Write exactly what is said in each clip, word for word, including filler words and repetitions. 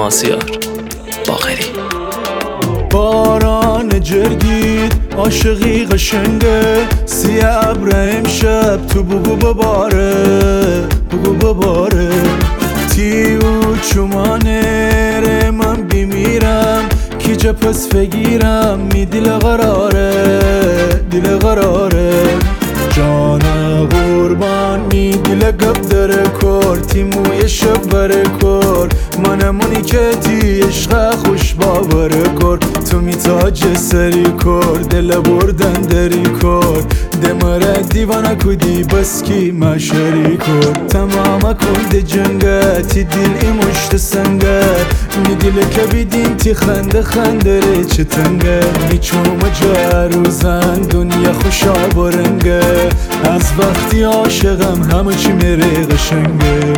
مازیار باقری. باران جرگید عاشقی قشنگه، سی ابر امشب تو بگو بباره بگو بباره. تیو چومانه من بیمیرم کی جا پس فگیرم می دل قراره دل قراره. جان قربان می دل گب داره کر تیموی شب بره کر منمونی که تی عشق خوش باوره کر تو می تاج سری کر دل بردن دری کر دماره دیوانه کدی بس کی مشاری کر تمام کند جنگه تی دل ای مشت سنگه می دل که بیدین تی خنده خنده ره چه تنگه می چوم جروزن دنیا خوشا برنگه از وقتی عاشقم همه چی میره قشنگه.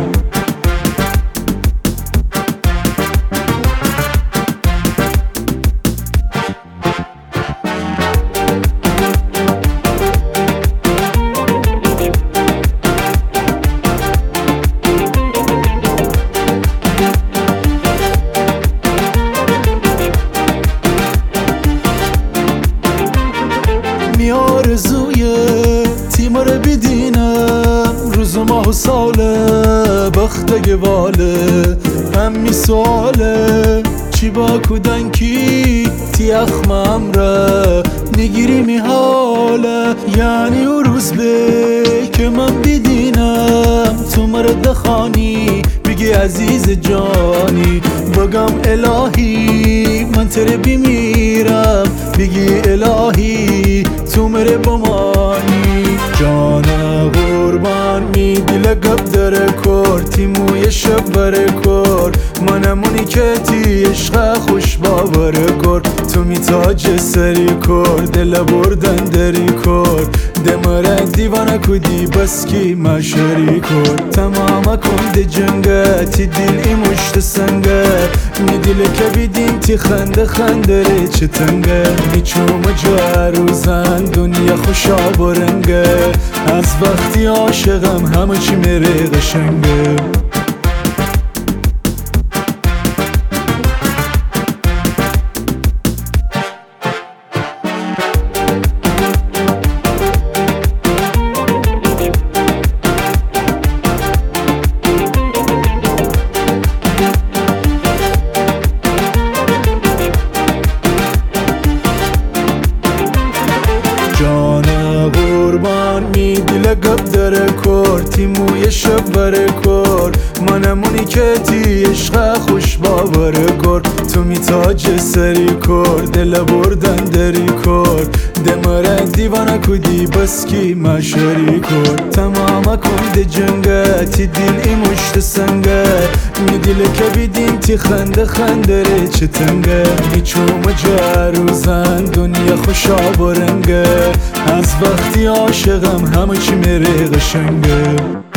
میارزوی تیمار بیدینم روز و ماه و ساله بخت گواله هم می سواله چی با کودن کی تی اخمم را نگیری می حاله یعنی او روز به که من بیدینم تو مرد خانی بگی عزیز جانی بگم الهی من تره بیمیرم بگی الهی تو مره بمانی. جان قربان می دل گب داره کر تیموی شب بره کر منمونی که تی عشق خوش باوره کر تو می تاج سری کر دل بردن دری کر دماره دیوانه کدی بس کی مشاری کر تمام کند جنگه تی دل ای مشت سنگه می دل که بیدین تی خنده خنده ره چه تنگه می چوم جروزن دنیا خوشا برنگه از وقتی عاشقم همه چی میره قشنگه. جان قربان می دل گب داره کر تیموی شب بره کر منمونی که تی عشق خوش باوره کر تو می تاج سری کر دل بردن دری کر دماره دیوانه کدی بس کی مشاری کر تمام کند جنگه تی دل ای مشت سنگه می دل که بیدین تی خنده خنده ره چه تنگه می چوم جروزن دنیا خوشا برنگه از وقتی عاشقم همه چی میره قشنگه.